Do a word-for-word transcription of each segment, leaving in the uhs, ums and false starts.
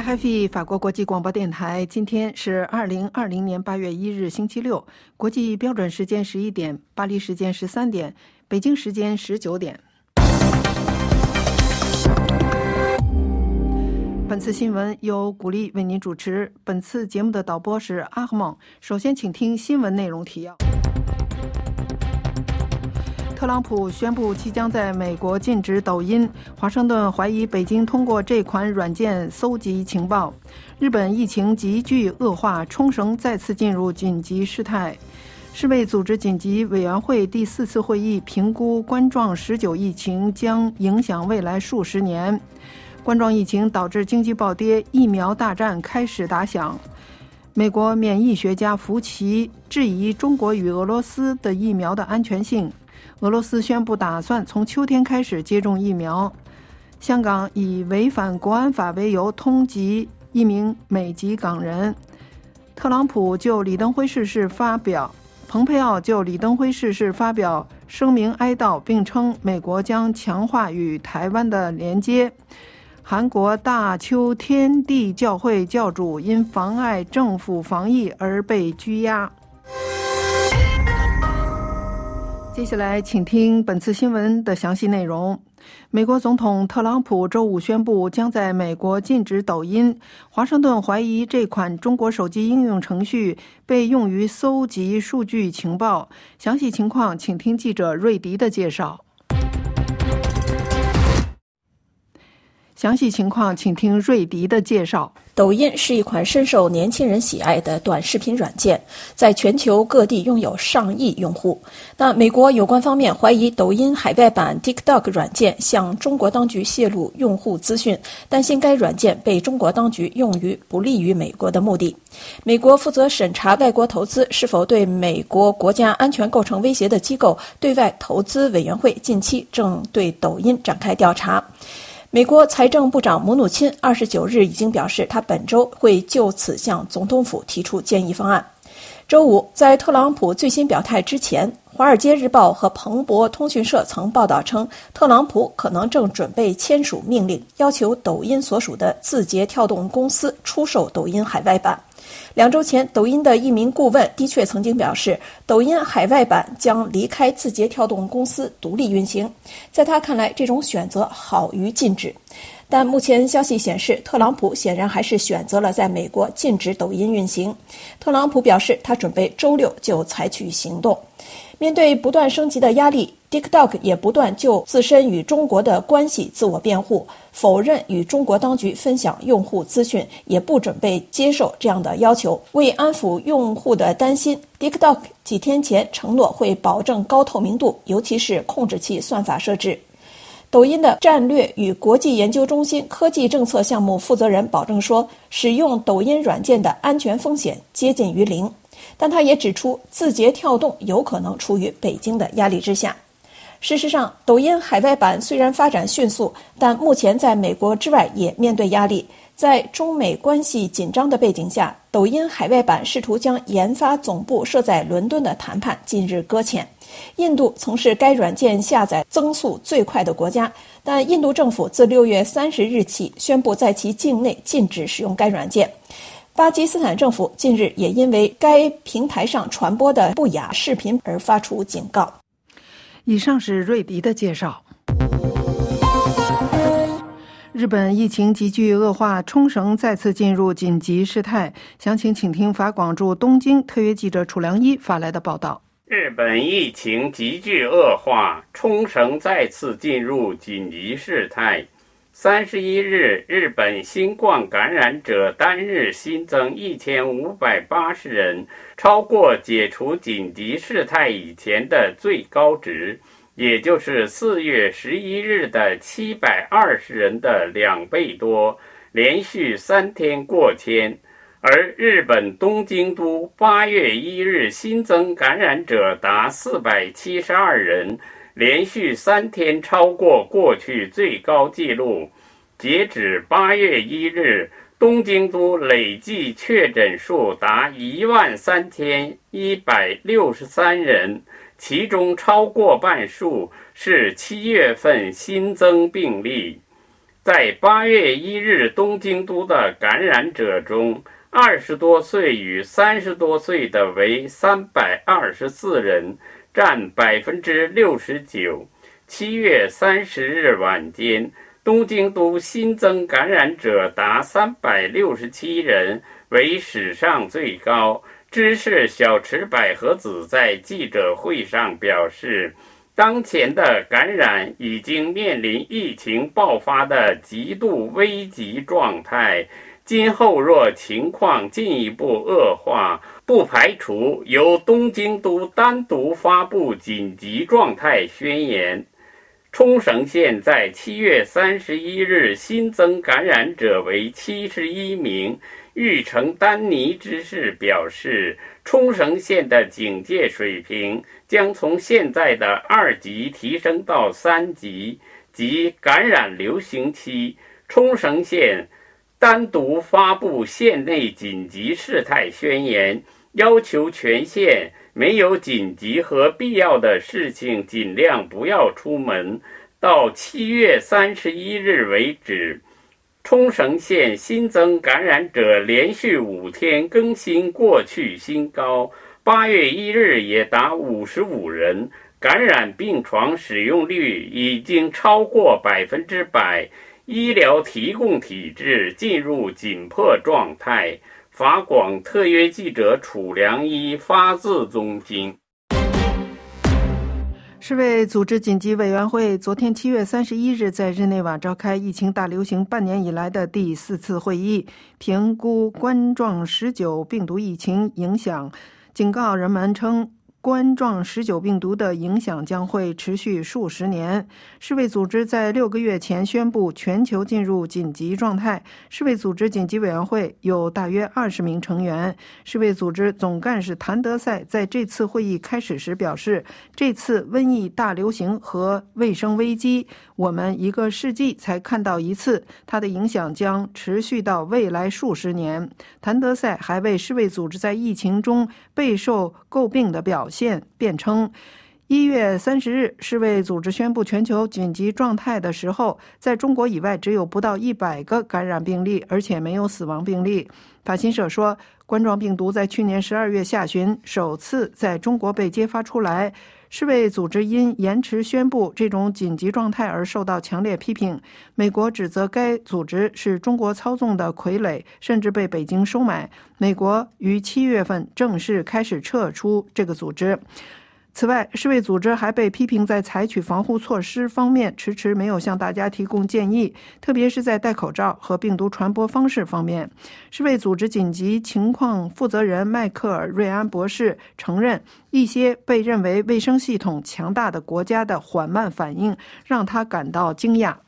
R F I 法国国际广播电台，今天是二零二零年八月一日星期六，国际标准时间十一点，巴黎时间十三点，北京时间十九点。本次新闻由古丽为您主持，本次节目的导播是阿赫蒙。首先请听新闻内容提要。特朗普宣布即将在美国禁止抖音，华盛顿怀疑北京通过这款软件搜集情报。日本疫情急剧恶化，冲绳再次进入紧急事态。世卫组织紧急委员会第四次会议评估冠状十九疫情将影响未来数十年。冠状疫情导致经济暴跌，疫苗大战开始打响。美国免疫学家福奇质疑中国与俄罗斯的疫苗的安全性。俄罗斯宣布打算从秋天开始接种疫苗。香港以违反国安法为由通缉一名美籍港人。特朗普就李登辉逝世发表，蓬佩奥就李登辉逝世发表声明哀悼，并称美国将强化与台湾的连接。韩国大邱天地教会教主因妨碍政府防疫而被拘押。接下来请听本次新闻的详细内容。美国总统特朗普周五宣布将在美国禁止抖音。华盛顿怀疑这款中国手机应用程序被用于搜集数据情报。详细情况请听记者瑞迪的介绍。详细情况请听瑞迪的介绍。 抖音是一款深受年轻人喜爱的短视频软件，在全球各地拥有上亿用户。那美国有关方面怀疑抖音海外版 TikTok 软件向中国当局泄露用户资讯，担心该软件被中国当局用于不利于美国的目的。美国负责审查外国投资是否对美国国家安全构成威胁的机构对外投资委员会近期正对抖音展开调查。美国财政部长姆努钦二十九日已经表示，他本周会就此向总统府提出建议方案。周五，在特朗普最新表态之前，《华尔街日报》和彭博通讯社曾报道称，特朗普可能正准备签署命令，要求抖音所属的字节跳动公司出售抖音海外版。两周前，抖音的一名顾问的确曾经表示，抖音海外版将离开字节跳动公司独立运行。在他看来，这种选择好于禁止。但目前消息显示，特朗普显然还是选择了在美国禁止抖音运行。特朗普表示，他准备周六就采取行动。面对不断升级的压力， TikTok 也不断就自身与中国的关系自我辩护，否认与中国当局分享用户资讯，也不准备接受这样的要求。为安抚用户的担心， TikTok 几天前承诺会保证高透明度，尤其是控制器算法设置。抖音的战略与国际研究中心科技政策项目负责人保证说，使用抖音软件的安全风险接近于零。但他也指出，字节跳动有可能处于北京的压力之下。事实上，抖音海外版虽然发展迅速，但目前在美国之外也面对压力。在中美关系紧张的背景下，抖音海外版试图将研发总部设在伦敦的谈判近日搁浅。印度曾是该软件下载增速最快的国家，但印度政府自六月三十日起宣布在其境内禁止使用该软件。巴基斯坦政府近日也因为该平台上传播的不雅视频而发出警告。 以上是瑞迪的介绍。日本疫情急剧恶化，冲绳再次进入紧急事态。详情请听法广驻东京特约记者楚良一发来的报道。 日本疫情急剧恶化，冲绳再次进入紧急事态。三十一日，日本新冠感染者单日新增一千五百八十人，超过解除紧急事态以前的最高值，也就是四月十一日的七百二十人的两倍多，连续三天过千。而日本东京都八月一日新增感染者达四百七十二人，连续三天超过过去最高纪录。截止八月一日，东京都累计确诊数达一万三千一百六十三人，其中超过半数是七月份新增病例。 在八月一日东京都的感染者中，二十多岁与三十多岁的为三百二十四人，占百分之六十九。七月三十日晚间，东京都新增感染者达三百六十七人，为史上最高。知事小池百合子在记者会上表示，当前的感染已经面临疫情爆发的极度危急状态，今后若情况进一步恶化，不排除由东京都单独发布紧急状态宣言。冲绳县在七月三十一日新增感染者为七十一名。玉城丹尼知事表示，冲绳县的警戒水平将从现在的二级提升到三级，即感染流行期。冲绳县单独发布县内紧急事态宣言，要求全县没有紧急和必要的事情尽量不要出门。到七月三十一日为止，冲绳县新增感染者连续五天更新过去新高，八月一日也达五十五人，感染病床使用率已经超过百分之百，医疗提供体制进入紧迫状态。法广特约记者楚良一发自东京。 世卫组织紧急委员会昨天七月三十一日在日内瓦召开疫情大流行半年以来的第四次会议，评估冠状十九病毒疫情影响，警告人们称冠状十九病毒的影响将会持续数十年。世卫组织在六个月前宣布全球进入紧急状态。世卫组织紧急委员会有大约二十名成员。世卫组织总干事谭德赛在这次会议开始时表示，这次瘟疫大流行和卫生危机，我们一个世纪才看到一次，它的影响将持续到未来数十年。谭德赛还为世卫组织在疫情中备受诟病的表现辩称，一月三十日，世卫组织宣布全球紧急状态的时候，在中国以外只有不到一百个感染病例，而且没有死亡病例。法新社说，冠状病毒在去年十二月下旬首次在中国被揭发出来。世卫组织因延迟宣布这种紧急状态而受到强烈批评。美国指责该组织是中国操纵的傀儡，甚至被北京收买。美国于七月份正式开始撤出这个组织。此外，世卫组织还被批评在采取防护措施方面迟迟没有向大家提供建议，特别是在戴口罩和病毒传播方式方面。世卫组织紧急情况负责人迈克尔·瑞安博士承认，一些被认为卫生系统强大的国家的缓慢反应让他感到惊讶。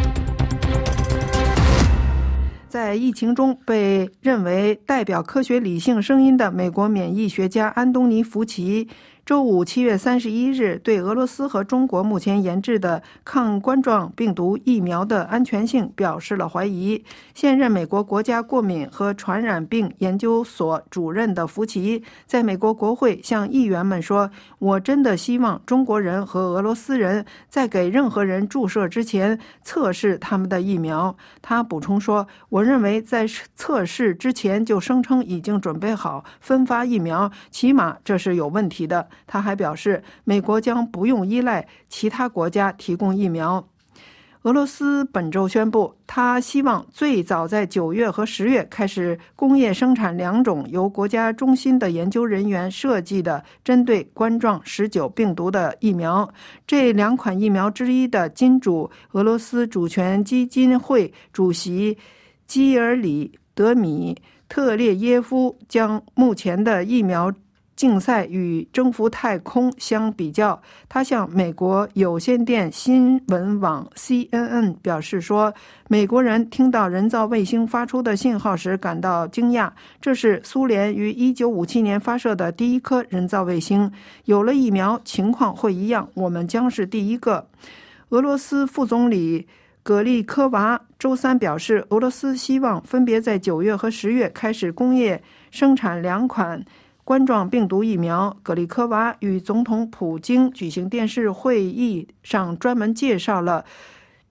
在疫情中被认为代表科学理性声音的美国免疫学家安东尼·福奇周五七月三十一日对俄罗斯和中国目前研制的抗冠状病毒疫苗的安全性表示了怀疑。现任美国国家过敏和传染病研究所主任的福奇在美国国会向议员们说，我真的希望中国人和俄罗斯人在给任何人注射之前测试他们的疫苗。他补充说，我认为在测试之前就声称已经准备好分发疫苗，起码这是有问题的。他还表示，美国将不用依赖其他国家提供疫苗。俄罗斯本周宣布，他希望最早在九月和十月开始工业生产两种由国家中心的研究人员设计的针对冠状十九病毒的疫苗。这两款疫苗之一的金主俄罗斯主权基金会主席基尔里德米特列耶夫将目前的疫苗竞赛与征服太空相比较。他向美国有线电新闻网 C N N 表示说，美国人听到人造卫星发出的信号时感到惊讶，这是苏联于一九五七年发射的第一颗人造卫星。有了疫苗，情况会一样，我们将是第一个。俄罗斯副总理格利科娃周三表示，俄罗斯希望分别在九月和十月开始工业生产两款冠状病毒疫苗。格里科娃与总统普京举行电视会议上专门介绍了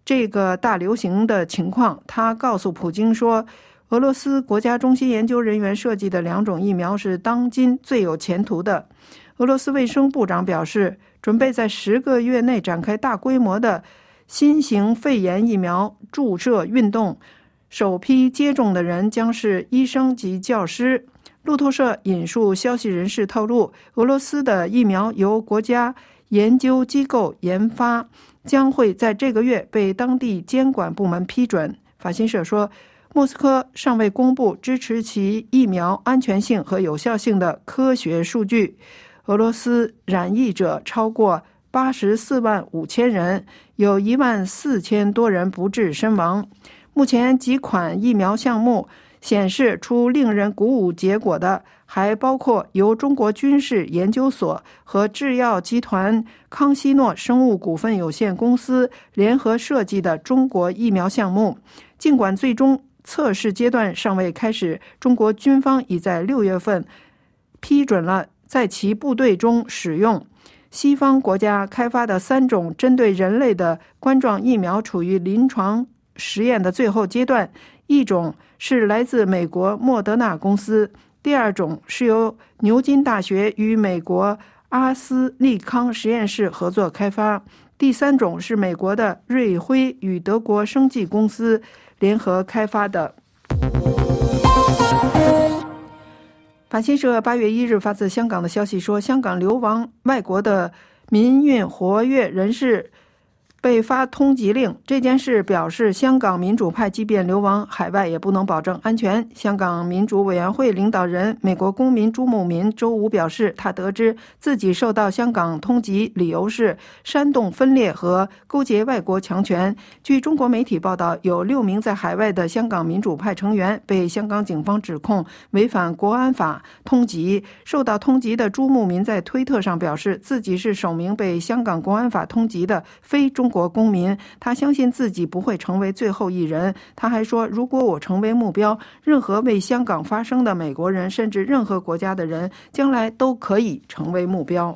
这个大流行的情况。他告诉普京说，俄罗斯国家中心研究人员设计的两种疫苗是当今最有前途的。俄罗斯卫生部长表示，准备在十个月内展开大规模的新型肺炎疫苗注射运动，首批接种的人将是医生及教师。路透社引述消息人士透露，俄罗斯的疫苗由国家研究机构研发，将会在这个月被当地监管部门批准。法新社说，莫斯科尚未公布支持其疫苗安全性和有效性的科学数据。俄罗斯染疫者超过八十四万五千人，有一万四千多人不治身亡。目前几款疫苗项目显示出令人鼓舞结果的，还包括由中国军事研究所和制药集团康希诺生物股份有限公司联合设计的中国疫苗项目。尽管最终测试阶段尚未开始，中国军方已在六月份批准了在其部队中使用。西方国家开发的三种针对人类的冠状疫苗处于临床实验的最后阶段，一种是来自美国莫德纳公司，第二种是由牛津大学与美国阿斯利康实验室合作开发，第三种是美国的瑞辉与德国生技公司联合开发的。法新社八月一日发自香港的消息说，香港流亡外国的民运活跃人士被发通缉令，这件事表示香港民主派即便流亡海外也不能保证安全。香港民主委员会领导人美国公民朱慕民周五表示，他得知自己受到香港通缉，理由是煽动分裂和勾结外国强权。据中国媒体报道，有六名在海外的香港民主派成员被香港警方指控违反国安法通缉。受到通缉的朱慕民在推特上表示，自己是首名被香港国安法通缉的非中国公民，他相信自己不会成为最后一人。他还说，如果我成为目标，任何为香港发声的美国人，甚至任何国家的人，将来都可以成为目标。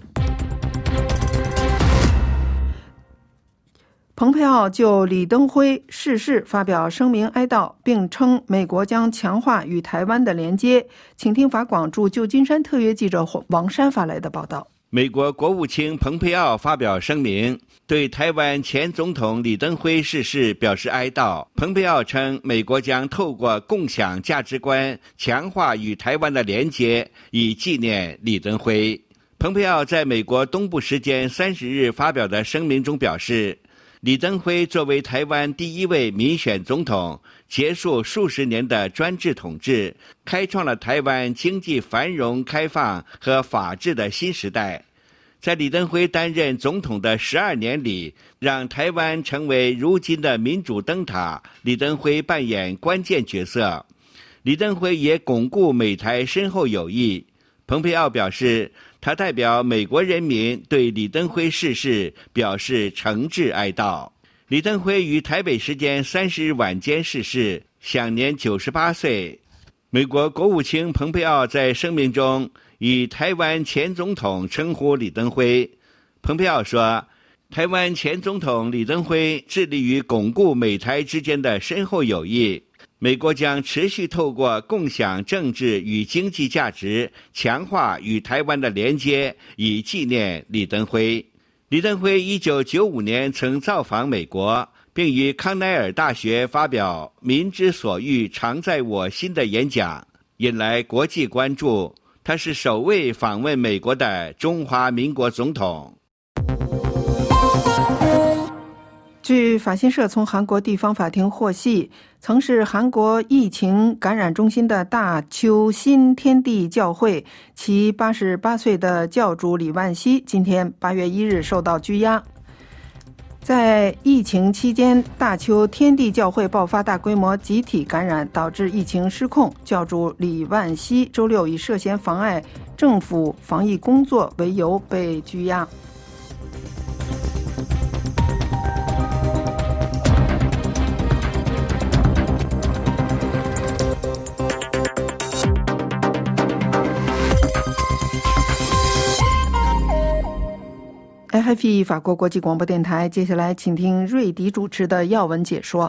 蓬佩奥就李登辉逝世发表声明哀悼，并称美国将强化与台湾的连接。请听法广驻旧金山特约记者王珊发来的报道。 美国国务卿蓬佩奥发表声明，对台湾前总统李登辉逝世表示哀悼。蓬佩奥称，美国将透过共享价值观，强化与台湾的连结，以纪念李登辉。蓬佩奥在美国东部时间三十日发表的声明中表示，李登辉作为台湾第一位民选总统，结束数十年的专制统治，开创了台湾经济繁荣、开放和法治的新时代。在李登辉担任总统的十二年里，让台湾成为如今的民主灯塔，李登辉扮演关键角色。李登辉也巩固美台深厚友谊。蓬佩奥表示，他代表美国人民对李登辉逝世表示诚挚哀悼。李登辉于台北时间三十日晚间逝世，享年九十八岁。美国国务卿蓬佩奥在声明中以台湾前总统称呼李登辉。蓬佩奥说，台湾前总统李登辉致力于巩固美台之间的深厚友谊，美国将持续透过共享政治与经济价值，强化与台湾的连接，以纪念李登辉。李登辉一九九五年曾造访美国，并于康奈尔大学发表“民之所欲，常在我心”的演讲，引来国际关注。他是首位访问美国的中华民国总统。 据法新社从韩国地方法庭获悉，曾是韩国疫情感染中心的大邱新天地教会，其八十八岁的教主李万熙今天八月一日受到拘押。在疫情期间，大邱天地教会爆发大规模集体感染，导致疫情失控。教主李万熙周六以涉嫌妨碍政府防疫工作为由被拘押。 R F I 法国国际广播电台，接下来请听瑞迪主持的要闻解说。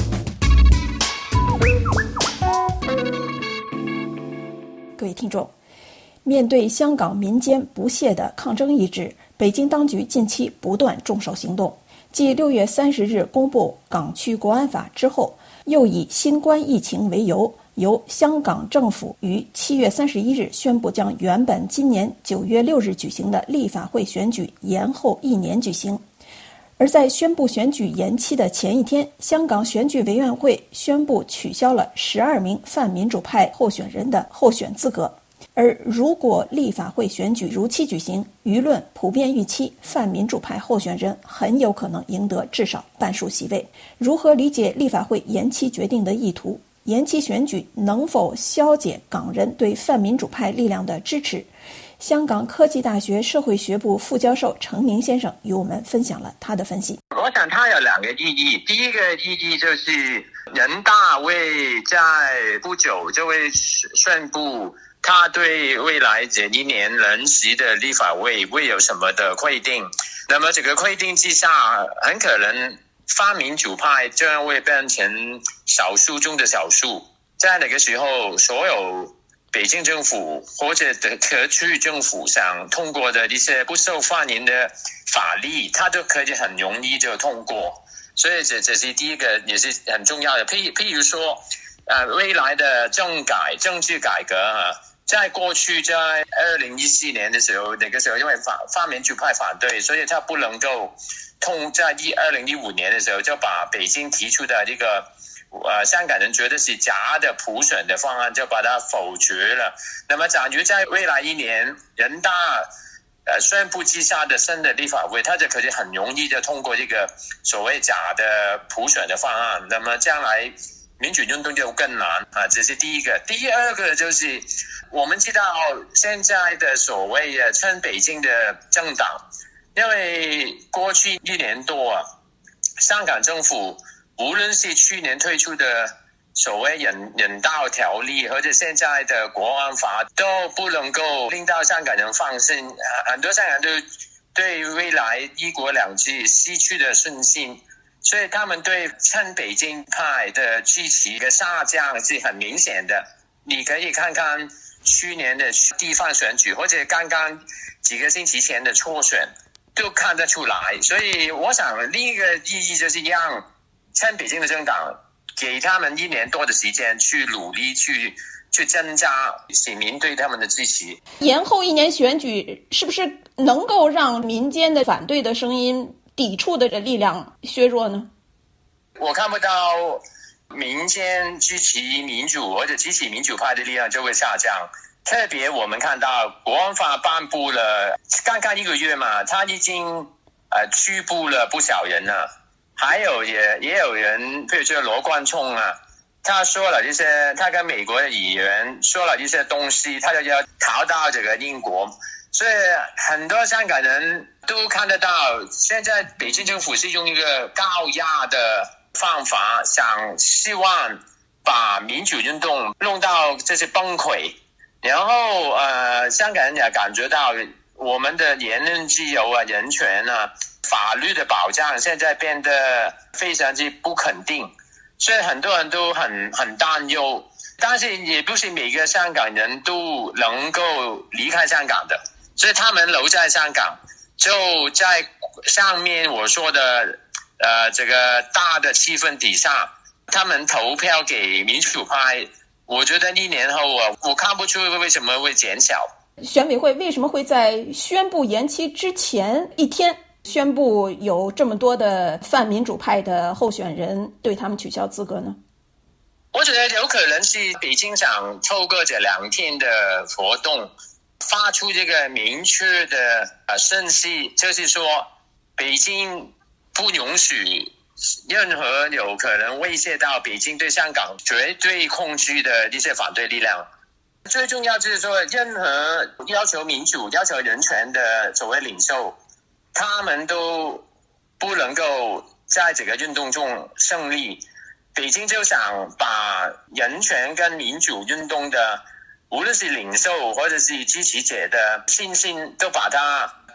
各位听众，面对香港民间不懈的抗争意志，北京当局近期不断重手行动。继六月三十日公布港区国安法之后，又以新冠疫情为由，由香港政府于七月三十一日宣布将原本今年九月六日举行的立法会选举延后一年举行。而在宣布选举延期的前一天，香港选举委员会宣布取消了十二名泛民主派候选人的候选资格。而如果立法会选举如期举行，舆论普遍预期泛民主派候选人很有可能赢得至少半数席位。如何理解立法会延期决定的意图？延期选举能否消解港人对泛民主派力量的支持？香港科技大学社会学部副教授程明先生与我们分享了他的分析。 我想它有两个意义，第一个意义就是人大会在不久就会宣布他对未来这一年任期的立法会会有什么的规定，那么这个规定之下，很可能泛民主派将会变成少数中的少数，在那个时候，所有北京政府或者特区政府想通过的一些不受欢迎的法律，它都可以很容易就通过。所以这这是第一个，也是很重要的。譬譬如说，呃，未来的政改、政治改革啊，在过去在二零一四年的时候，那个时候因为泛泛民主派反对，所以他不能够通在一二零一五年的时候就把北京提出的这个。呃，香港人觉得是假的普选的方案，就把它否决了。那么，假如在未来一年，人大呃宣布之下的新的立法会，它就可以很容易的通过这个所谓假的普选的方案。那么，将来民主运动就更难啊，这是第一个。第二个就是我们知道现在的所谓的亲北京的政党，因为过去一年多啊，香港政府。无论是去年推出的所谓人人道条例，或者现在的国安法，都不能够令到香港人放心。很多香港人都对未来一国两制失去了信心，所以他们对亲北京派的支持的下降是很明显的。你可以看看去年的地方选举，或者刚刚几个星期前的初选，都看得出来。所以我想另一个意义就是让亲北京的政党给他们一年多的时间去努力去去增加市民对他们的支持。 延后一年选举是不是能够让民间的反对的声音、抵触的力量削弱呢？ 我看不到民间支持民主或者支持民主派的力量就会下降。特别我们看到国安法颁布了刚刚一个月嘛，他已经呃拘捕了不少人了。还有也也有人，比如说罗冠聪啊，他说了一些，他跟美国的议员说了一些东西，他就要逃到这个英国，所以很多香港人都看得到，现在北京政府是用一个高压的方法，想希望把民主运动弄到这些崩溃，然后呃，香港人也感觉到我们的言论自由啊、人权啊。法律的保障现在变得非常之不肯定，所以很多人都很很担忧。但是也不是每个香港人都能够离开香港的，所以他们留在香港，就在上面我说的呃这个大的气氛底下，他们投票给民主派。我觉得一年后啊，我看不出为什么会减小。 选委会为什么会在宣布延期之前一天宣布有这么多的泛民主派的候选人对他们取消资格呢？ 我觉得有可能是北京想透过这两天的活动发出这个明确的呃信息，就是说北京不允许任何有可能威胁到北京对香港绝对控制的一些反对力量。最重要就是说，任何要求民主、要求人权的所谓领袖，他们都不能够在这个运动中胜利。北京就想把人权跟民主运动的无论是领袖或者是支持者的信心都把它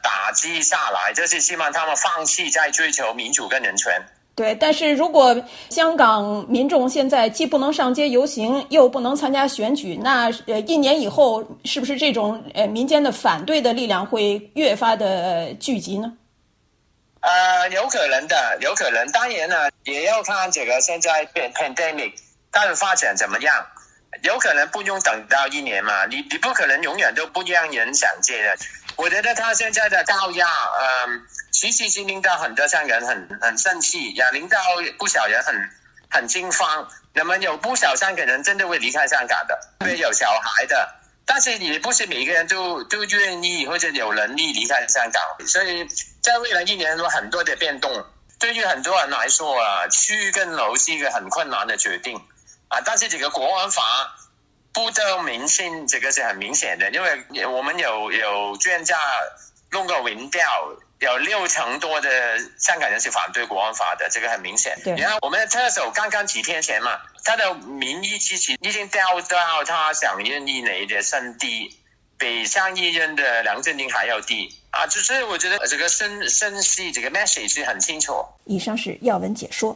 打击下来，就是希望他们放弃在追求民主跟人权。 对，但是如果香港民众现在既不能上街游行，又不能参加选举，那呃一年以后，是不是这种呃民间的反对的力量会越发的聚集呢？ 呃，有可能的，有可能。当然呢，也要看这个现在 pandemic 它的发展怎么样。有可能不用等到一年嘛，你你不可能永远都不让人上街的。我觉得他现在的高压，嗯，其实是令到很多香港人很很生气，也令到不少人很很惊慌。那么有不少香港人真的会离开香港的，会有小孩的，但是也不是每个人都都愿意或者有能力离开香港。所以在未来一年有很多的变动，对于很多人来说啊，去跟留是一个很困难的决定。啊，但是这个国安法不得民心，这个是很明显的，因为我们有有专家弄个民调，有六成多的香港人是反对国安法的，这个很明显。然后我们的特首刚刚几天前嘛，他的民意支持已经掉到他想任以内的甚低，比上一任的梁振英还要低啊！就是我觉得这个声声势，这个 message 是很清楚。 以上是要闻解说。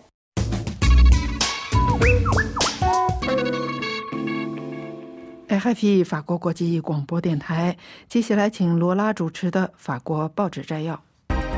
F P 法国国际广播电台，接下来请罗拉主持的法国报纸摘要。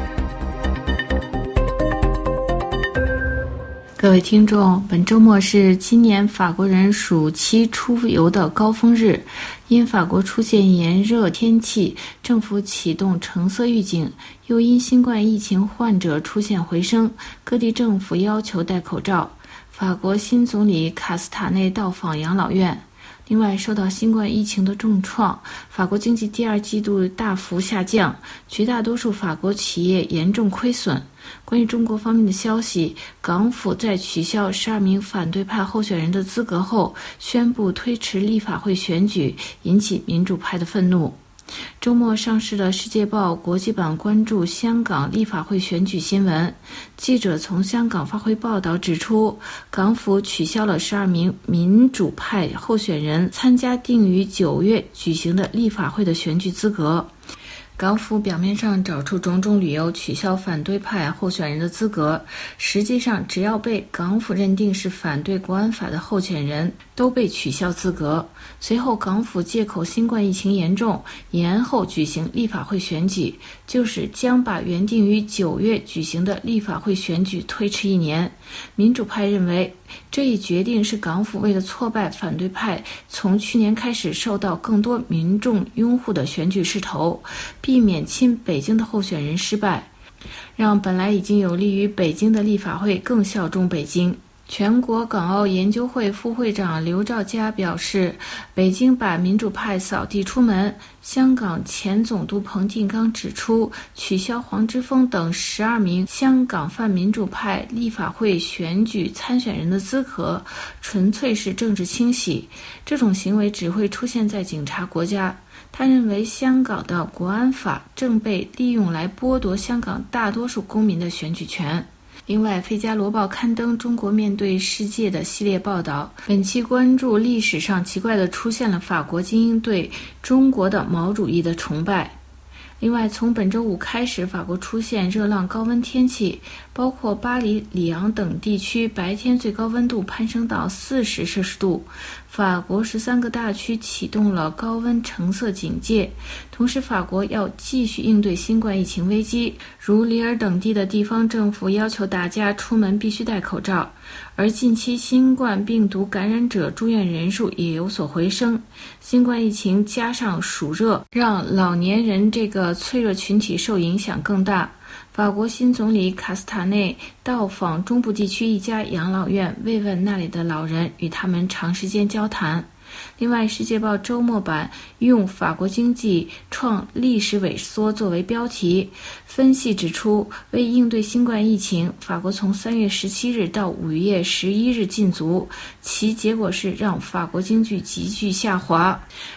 各位听众，本周末是今年法国人暑期出游的高峰日，因法国出现炎热天气，政府启动橙色预警，又因新冠疫情患者出现回升，各地政府要求戴口罩。法国新总理卡斯塔内到访养老院。另外，受到新冠疫情的重创，法国经济第二季度大幅下降，绝大多数法国企业严重亏损。关于中国方面的消息，港府在取消十二名反对派候选人的资格后，宣布推迟立法会选举，引起民主派的愤怒。周末上市的《世界报》国际版关注香港立法会选举新闻。记者从香港发回报道指出，港府取消了十二名民主派候选人参加定于九月举行的立法会的选举资格。港府表面上找出种种理由取消反对派候选人的资格，实际上只要被港府认定是反对国安法的候选人，都被取消资格。随后港府借口新冠疫情严重，延后举行立法会选举，就是将把原定于九月举行的立法会选举推迟一年。民主派认为，这一决定是港府为了挫败反对派从去年开始受到更多民众拥护的选举势头，避免亲北京的候选人失败，让本来已经有利于北京的立法会更效忠北京。全国港澳研究会副会长刘兆佳表示，北京把民主派扫地出门。香港前总督彭定刚指出，取消黄之锋等十二名香港泛民主派立法会选举参选人的资格，纯粹是政治清洗，这种行为只会出现在警察国家。他认为香港的国安法正被利用来剥夺香港大多数公民的选举权。另外，《费加罗报》刊登中国面对世界的系列报道，本期关注历史上奇怪地出现了法国精英对中国的毛主义的崇拜。另外，从本周五开始，法国出现热浪高温天气，包括巴黎、里昂等地区白天最高温度攀升到四十摄氏度。法国十三个大区启动了高温橙色警戒，同时法国要继续应对新冠疫情危机，如里尔等地的地方政府要求大家出门必须戴口罩，而近期新冠病毒感染者住院人数也有所回升。新冠疫情加上暑热，让老年人这个脆弱群体受影响更大。法国新总理卡斯塔内到访中部地区一家养老院，慰问那里的老人，与他们长时间交谈。另外，《世界报》周末版用法国经济创历史萎缩作为标题，分析指出，为应对新冠疫情，法国从三月十七日到五月十一日禁足，其结果是让法国经济急剧下滑。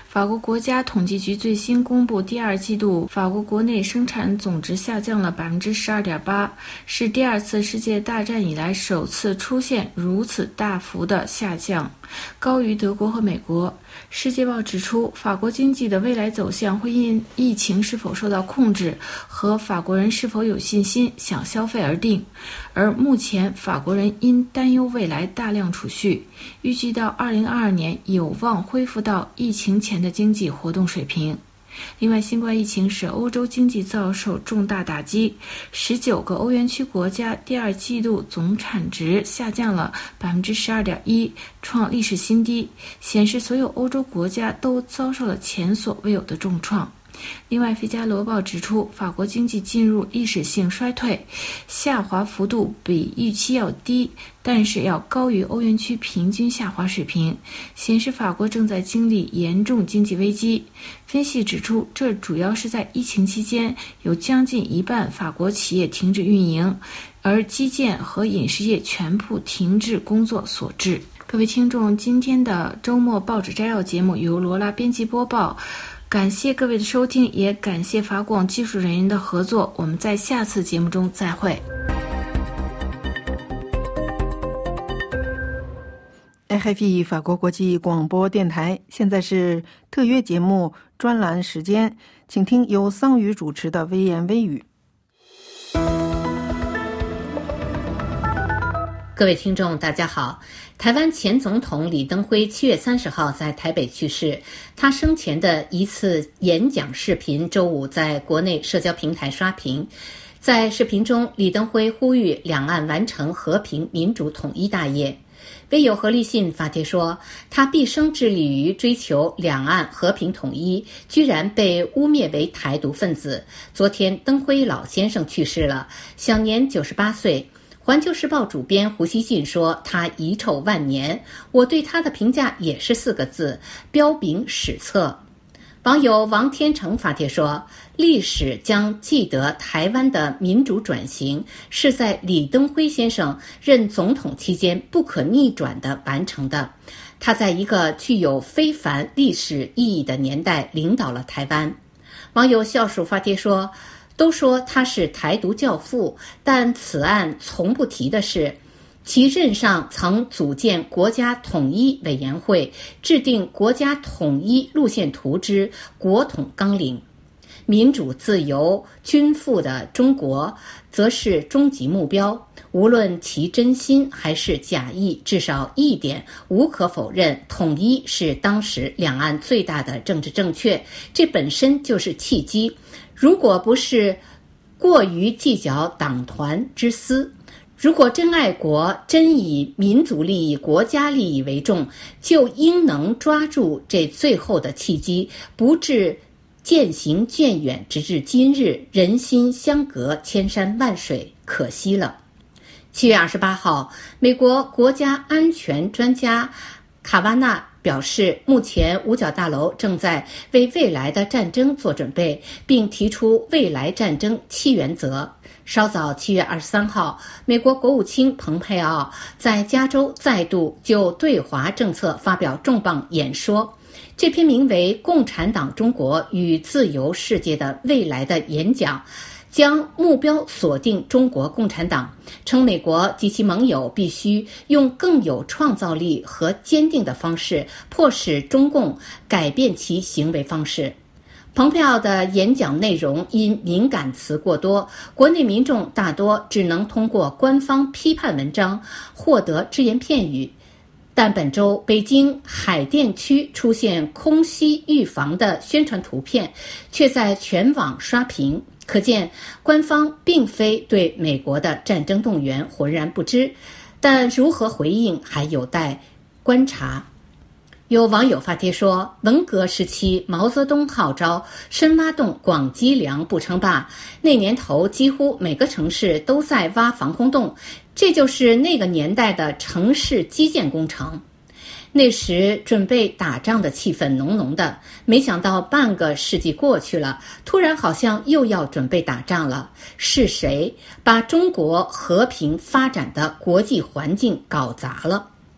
法国国家统计局最新公布，第二季度法国国内生产总值下降了百分之十二点八，是第二次世界大战以来首次出现如此大幅的下降，高于德国和美国。世界报指出，法国经济的未来走向会因疫情是否受到控制和法国人是否有信心想消费而定，而目前法国人因担忧未来大量储蓄，预计到二零二二年有望恢复到疫情前的经济活动水平。另外，新冠疫情使欧洲经济遭受重大打击，十九个欧元区国家第二季度总产值下降了百分之十二点一，创历史新低，显示所有欧洲国家都遭受了前所未有的重创。另外，《费加罗报》指出，法国经济进入历史性衰退，下滑幅度比预期要低，但是要高于欧元区平均下滑水平，显示法国正在经历严重经济危机。分析指出，这主要是在疫情期间有将近一半法国企业停止运营，而基建和饮食业全部停滞工作所致。各位听众，今天的周末报纸摘要节目由罗拉编辑播报，感谢各位的收听，也感谢法广技术人员的合作。我们在下次节目中再会。 F F E 法国国际广播电台，现在是特约节目专栏时间，请听由桑宇主持的微言微语。 各位听众大家好，台湾前总统李登辉七月三十号在台北去世，他生前的一次演讲视频周五在国内社交平台刷屏。在视频中，李登辉呼吁两岸完成和平民主统一大业。微友何立信发帖说，他毕生致力于追求两岸和平统一，居然被污蔑为台独分子。昨天登辉老先生去世了，享年九十八岁。环球时报主编胡锡进说，他遗臭万年，我对他的评价也是四个字：彪炳史册。网友王天成发帖说，历史将记得台湾的民主转型是在李登辉先生任总统期间不可逆转地完成的，他在一个具有非凡历史意义的年代领导了台湾。网友笑鼠发帖说，都说他是台独教父，但此案从不提的是，其任上曾组建国家统一委员会，制定国家统一路线图之国统纲领。民主自由均富的中国则是终极目标，无论其真心还是假意，至少一点无可否认，统一是当时两岸最大的政治正确，这本身就是契机。如果不是过于计较党团之私，如果真爱国，真以民族利益、国家利益为重，就应能抓住这最后的契机，不致渐行渐远，直至今日人心相隔千山万水，可惜了。七月二十八号，美国国家安全专家卡瓦纳表示，目前五角大楼正在为未来的战争做准备，并提出未来战争七原则。稍早七月二十三号，美国国务卿蓬佩奥在加州再度就对华政策发表重磅演说。这篇名为《共产党中国与自由世界的未来》的演讲，将目标锁定中国共产党，称美国及其盟友必须用更有创造力和坚定的方式，迫使中共改变其行为方式。蓬佩奥的演讲内容因敏感词过多，国内民众大多只能通过官方批判文章获得只言片语。但本周北京海淀区出现空袭预防的宣传图片，却在全网刷屏，可见官方并非对美国的战争动员浑然不知，但如何回应还有待观察。有网友发帖说，文革时期毛泽东号召深挖洞广积粮不称霸，那年头几乎每个城市都在挖防空洞，这就是那个年代的城市基建工程。那时准备打仗的气氛浓浓的，没想到半个世纪过去了，突然好像又要准备打仗了。是谁把中国和平发展的国际环境搞砸了？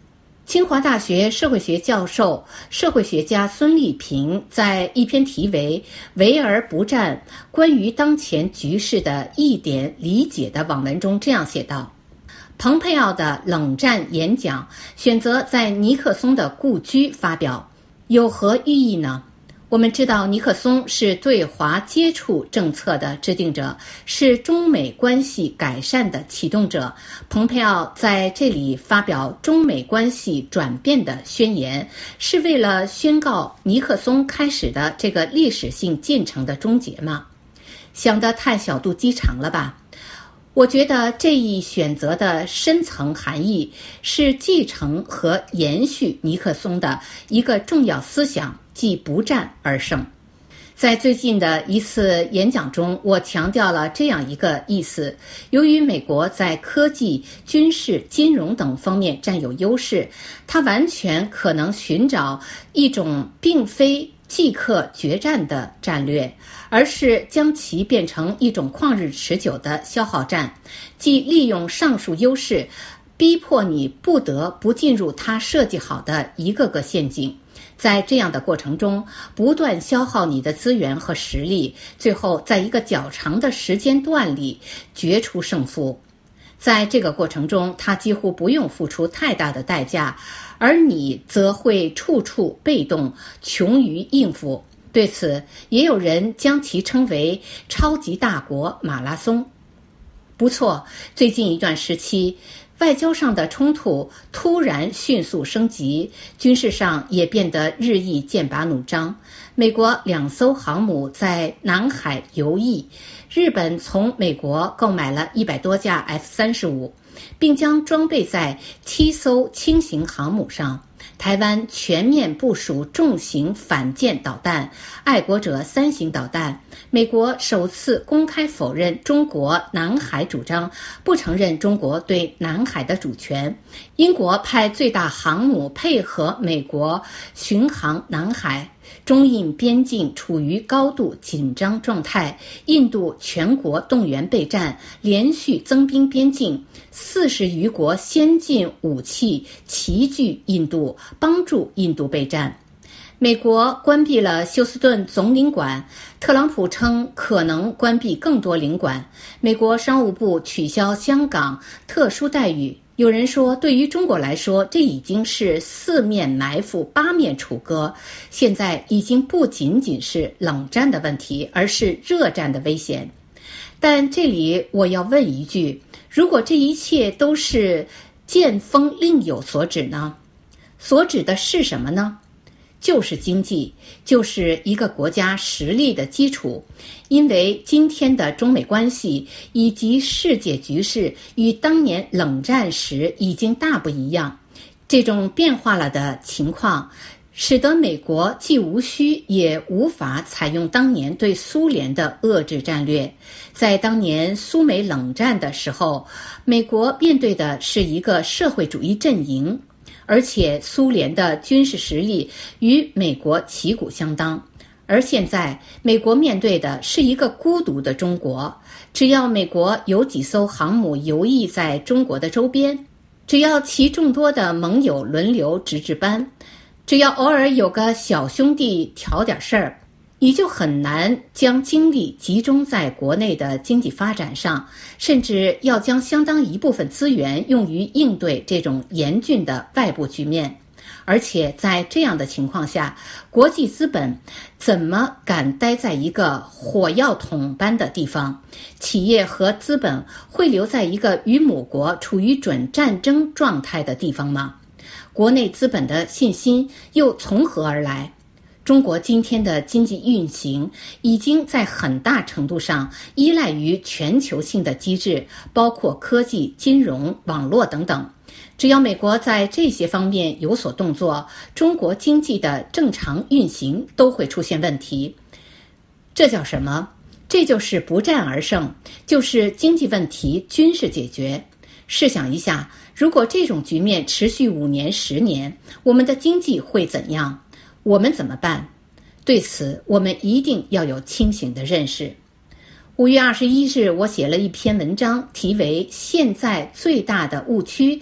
清华大学社会学教授、社会学家孙立平在一篇题为《围而不战：关于当前局势的一点理解》的网文中这样写道：蓬佩奥的冷战演讲选择在尼克松的故居发表，有何寓意呢？我们知道尼克松是对华接触政策的制定者，是中美关系改善的启动者。蓬佩奥在这里发表中美关系转变的宣言，是为了宣告尼克松开始的这个历史性进程的终结吗？想得太小肚鸡肠了吧？我觉得这一选择的深层含义是继承和延续尼克松的一个重要思想，即不战而胜。在最近的一次演讲中，我强调了这样一个意思：由于美国在科技、军事、金融等方面占有优势，它完全可能寻找一种并非即刻决战的战略，而是将其变成一种旷日持久的消耗战，即利用上述优势，逼迫你不得不进入他设计好的一个个陷阱，在这样的过程中不断消耗你的资源和实力，最后在一个较长的时间段里决出胜负。在这个过程中，他几乎不用付出太大的代价，而你则会处处被动，穷于应付。对此，也有人将其称为超级大国马拉松。不错，最近一段时期，外交上的冲突突然迅速升级，军事上也变得日益剑拔弩张。美国两艘航母在南海游弋，日本从美国购买了一百多架 F 三十五，并将装备在七艘轻型航母上。台湾全面部署重型反舰导弹、爱国者三型导弹。美国首次公开否认中国南海主张，不承认中国对南海的主权。英国派最大航母配合美国巡航南海。中印边境处于高度紧张状态，印度全国动员备战，连续增兵边境，四十余国先进武器齐聚印度，帮助印度备战。美国关闭了休斯顿总领馆，特朗普称可能关闭更多领馆。美国商务部取消香港特殊待遇。有人说，对于中国来说，这已经是四面埋伏、八面楚歌，现在已经不仅仅是冷战的问题，而是热战的危险。但这里我要问一句，如果这一切都是见风另有所指呢？所指的是什么呢？就是经济，就是一个国家实力的基础。因为今天的中美关系以及世界局势与当年冷战时已经大不一样，这种变化了的情况使得美国既无需也无法采用当年对苏联的遏制战略。在当年苏美冷战的时候，美国面对的是一个社会主义阵营，而且苏联的军事实力与美国旗鼓相当。而现在美国面对的是一个孤独的中国，只要美国有几艘航母游弋在中国的周边，只要其众多的盟友轮流值值班，只要偶尔有个小兄弟挑点事儿，你就很难将精力集中在国内的经济发展上，甚至要将相当一部分资源用于应对这种严峻的外部局面。而且在这样的情况下，国际资本怎么敢待在一个火药桶般的地方？企业和资本会留在一个与母国处于准战争状态的地方吗？国内资本的信心又从何而来？中国今天的经济运行已经在很大程度上依赖于全球性的机制，包括科技、金融、网络等等。只要美国在这些方面有所动作，中国经济的正常运行都会出现问题。这叫什么？这就是不战而胜，就是经济问题军事解决。试想一下，如果这种局面持续五年、十年，我们的经济会怎样？我们怎么办？对此，我们一定要有清醒的认识。五月二十一日，我写了一篇文章，题为《现在最大的误区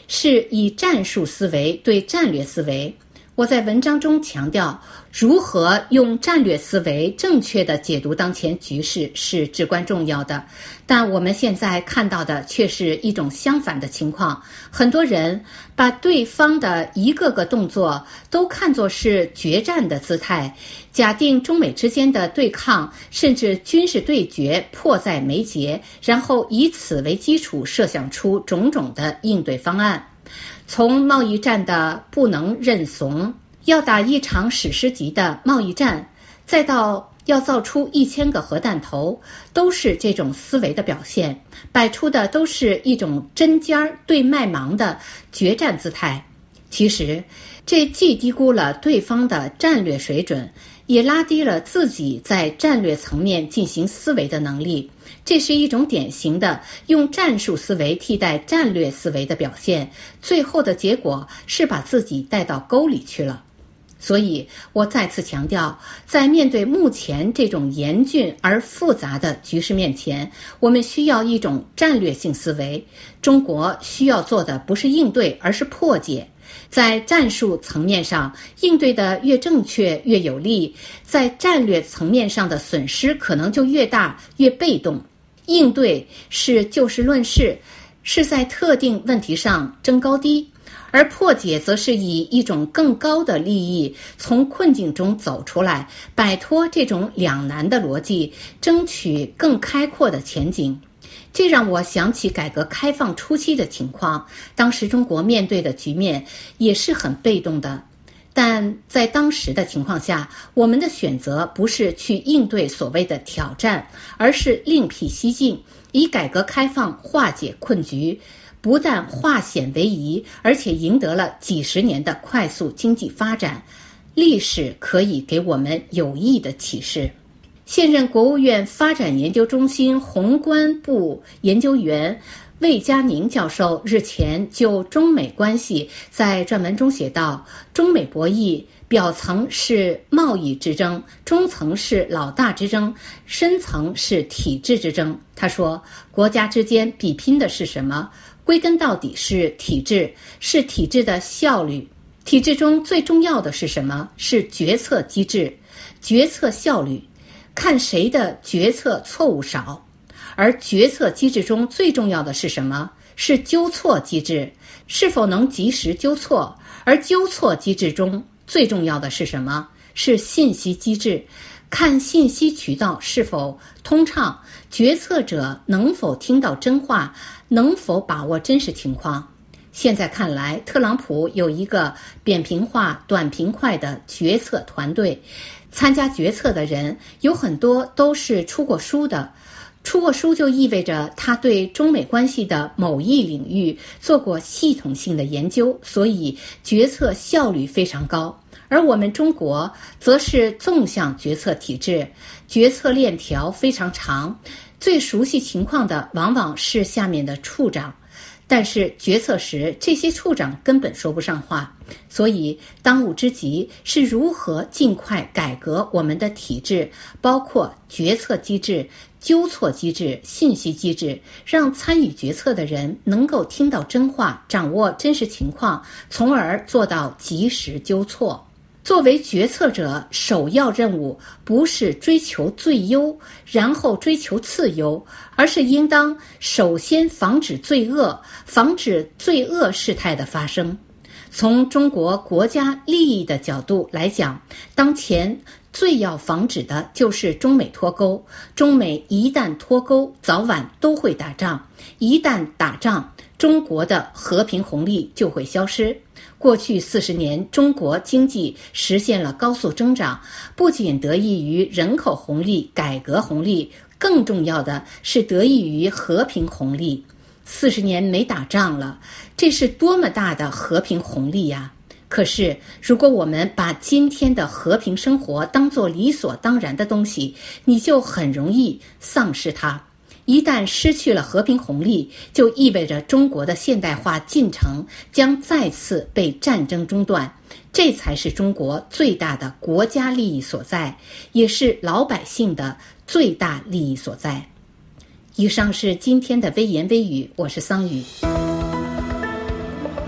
是以战术思维对战略思维。我在文章中强调，如何用战略思维正确地解读当前局势是至关重要的。但我们现在看到的却是一种相反的情况，很多人把对方的一个个动作都看作是决战的姿态，假定中美之间的对抗甚至军事对决迫在眉睫，然后以此为基础设想出种种的应对方案。从贸易战的不能认怂，要打一场史诗级的贸易战，再到要造出一千个核弹头，都是这种思维的表现，摆出的都是一种针尖儿对麦芒的决战姿态。其实，这既低估了对方的战略水准，也拉低了自己在战略层面进行思维的能力。这是一种典型的用战术思维替代战略思维的表现，最后的结果是把自己带到沟里去了。所以我再次强调，在面对目前这种严峻而复杂的局势面前，我们需要一种战略性思维。中国需要做的不是应对，而是破解。在战术层面上，应对的越正确越有利，在战略层面上的损失可能就越大越被动。应对是就事论事，是在特定问题上争高低，而破解则是以一种更高的利益从困境中走出来，摆脱这种两难的逻辑，争取更开阔的前景。这让我想起改革开放初期的情况，当时中国面对的局面也是很被动的。但在当时的情况下，我们的选择不是去应对所谓的挑战，而是另辟蹊径，以改革开放化解困局，不但化险为夷，而且赢得了几十年的快速经济发展。历史可以给我们有益的启示。现任国务院发展研究中心宏观部研究员魏佳宁教授日前就中美关系在撰文中写道，中美博弈表层是贸易之争，中层是老大之争，深层是体制之争。他说，国家之间比拼的是什么？归根到底是体制，是体制的效率。体制中最重要的是什么？是决策机制，决策效率，看谁的决策错误少。而决策机制中最重要的是什么？是纠错机制，是否能及时纠错。而纠错机制中最重要的是什么？是信息机制，看信息渠道是否通畅，决策者能否听到真话，能否把握真实情况。现在看来，特朗普有一个扁平化、短平快的决策团队，参加决策的人有很多都是出过书的。出过书就意味着他对中美关系的某一领域做过系统性的研究，所以决策效率非常高。而我们中国则是纵向决策体制，决策链条非常长，最熟悉情况的往往是下面的处长。但是决策时，这些处长根本说不上话，所以当务之急是如何尽快改革我们的体制，包括决策机制、纠错机制、信息机制，让参与决策的人能够听到真话，掌握真实情况，从而做到及时纠错。作为决策者，首要任务不是追求最优，然后追求次优，而是应当首先防止罪恶，防止罪恶事态的发生。从中国国家利益的角度来讲，当前最要防止的就是中美脱钩。中美一旦脱钩，早晚都会打仗，一旦打仗，中国的和平红利就会消失。过去四十年，中国经济实现了高速增长，不仅得益于人口红利、改革红利，更重要的是得益于和平红利。四十年没打仗了，这是多么大的和平红利呀！可是，如果我们把今天的和平生活当作理所当然的东西，你就很容易丧失它。一旦失去了和平红利，就意味着中国的现代化进程将再次被战争中断，这才是中国最大的国家利益所在，也是老百姓的最大利益所在。以上是今天的微言微语，我是桑宇。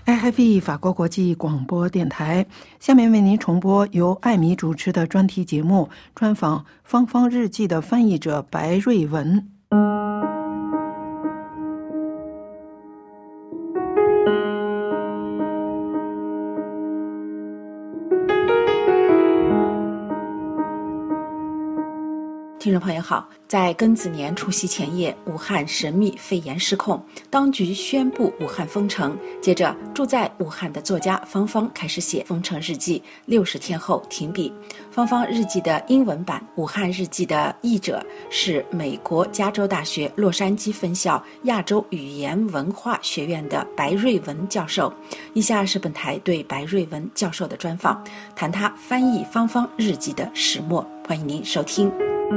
，I F E 法国国际广播电台，下面为您重播由艾米主持的专题节目，专访《芳芳日记》的翻译者白瑞文。 听众朋友好，在庚子年除夕前夜，武汉神秘肺炎失控，当局宣布武汉封城。接着，住在武汉的作家芳芳开始写封城日记，六十天后停笔。芳芳日记的英文版《武汉日记》的译者是美国加州大学洛杉矶分校亚洲语言文化学院的白瑞文教授。以下是本台对白瑞文教授的专访，谈他翻译芳芳日记的始末。欢迎您收听。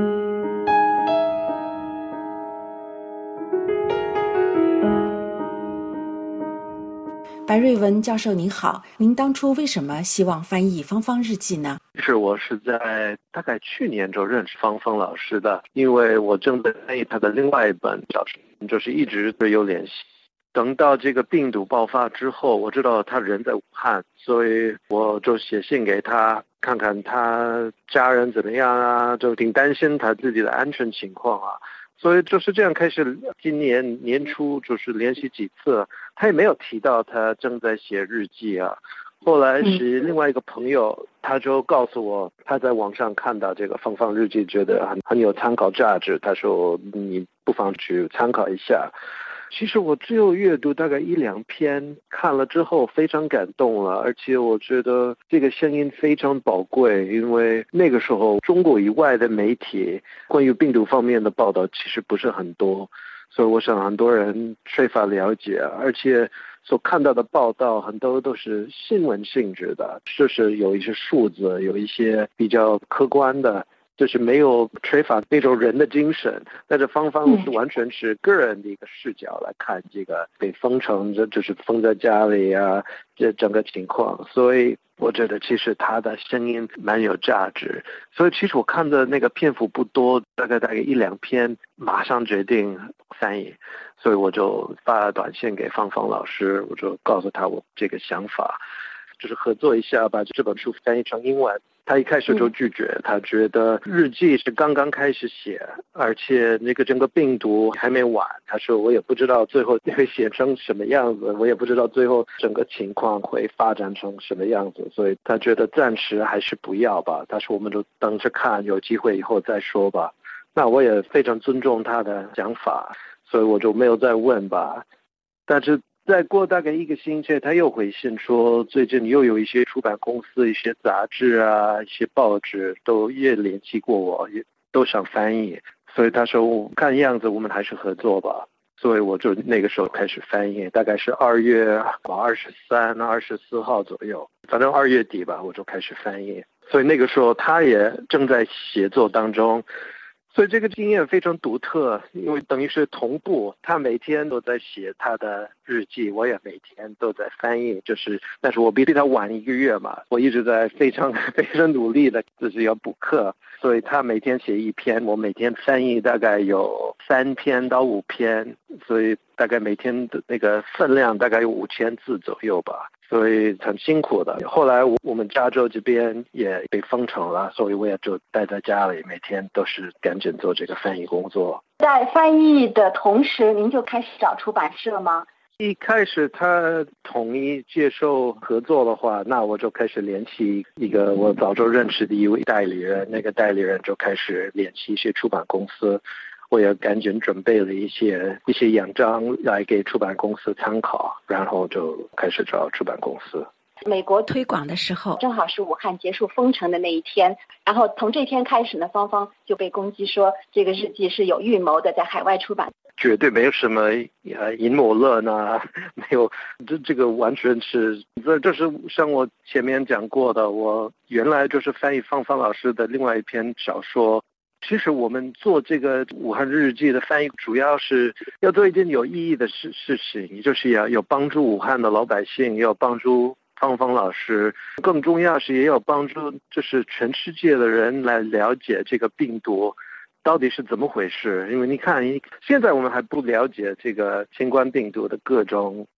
白瑞文教授您好，您当初为什么希望翻译芳芳日记呢？ 是我是在大概去年就认识芳芳老师的，因为我正在翻译他的另外一本小说，就是一直都有联系。等到这个病毒爆发之后，我知道他人在武汉，所以我就写信给他，看看他家人怎么样啊，就挺担心他自己的安全情况啊。所以就是这样开始，今年年初就是联系几次，他也没有提到他正在写日记啊。后来是另外一个朋友，他就告诉我他在网上看到这个芳芳日记，觉得很很有参考价值，他说你不妨去参考一下。其实我只有阅读大概一两篇，看了之后非常感动了，而且我觉得这个声音非常宝贵，因为那个时候中国以外的媒体关于病毒方面的报道其实不是很多，所以我想很多人缺乏了解，而且所看到的报道很多都是新闻性质的，就是有一些数字，有一些比较客观的，就是没有缺乏那种人的精神，但是芳芳是完全是个人的一个视角来看这个被封城，这就是封在家里啊，这整个情况，所以我觉得其实他的声音蛮有价值。所以其实我看的那个篇幅不多，大概大概一两篇，马上决定翻译，所以我就发短信给芳芳老师，我就告诉他我这个想法，就是合作一下把这本书翻译成英文。他一开始就拒绝，他觉得日记是刚刚开始写，而且那个整个病毒还没完，他说我也不知道最后会写成什么样子，我也不知道最后整个情况会发展成什么样子，所以他觉得暂时还是不要吧，他说我们就等着看，有机会以后再说吧。那我也非常尊重他的想法，所以我就没有再问吧。但是再过大概一个星期，他又回信说最近又有一些出版公司、一些杂志啊、一些报纸都也联系过我，也都想翻译，所以他说看样子我们还是合作吧。所以我就那个时候开始翻译，大概是二月二十三、二十四号左右，反正二月底吧，我就开始翻译。所以那个时候他也正在写作当中。所以这个经验非常独特，因为等于是同步，他每天都在写他的日记，我也每天都在翻译，就是但是我比他晚一个月嘛，我一直在非常非常努力的自己要补课，所以他每天写一篇，我每天翻译大概有三篇到五篇，所以大概每天的那个分量大概有五千字左右吧，所以很辛苦的。后来我们加州这边也被封城了，所以我也就待在家里，每天都是赶紧做这个翻译工作。 在翻译的同时，您就开始找出版社吗？ 一开始他同意接受合作的话，那我就开始联系一个我早就认识的一位代理人，那个代理人就开始联系一些出版公司，我也赶紧准备了一些一些样章来给出版公司参考，然后就开始找出版公司。 美国推广的时候正好是武汉结束封城的那一天，然后从这天开始呢，芳芳就被攻击说这个日记是有预谋的，在海外出版。 绝对没有什么呃阴谋论啊，没有，这这个完全是，这这是像我前面讲过的，我原来就是翻译芳芳老师的另外一篇小说。其实我们做这个武汉日记的翻译，主要是要做一件有意义的事事情，就是要有帮助武汉的老百姓，要帮助芳芳老师，更重要是也有帮助，就是全世界的人来了解这个病毒到底是怎么回事。因为你看，现在我们还不了解这个新冠病毒的各种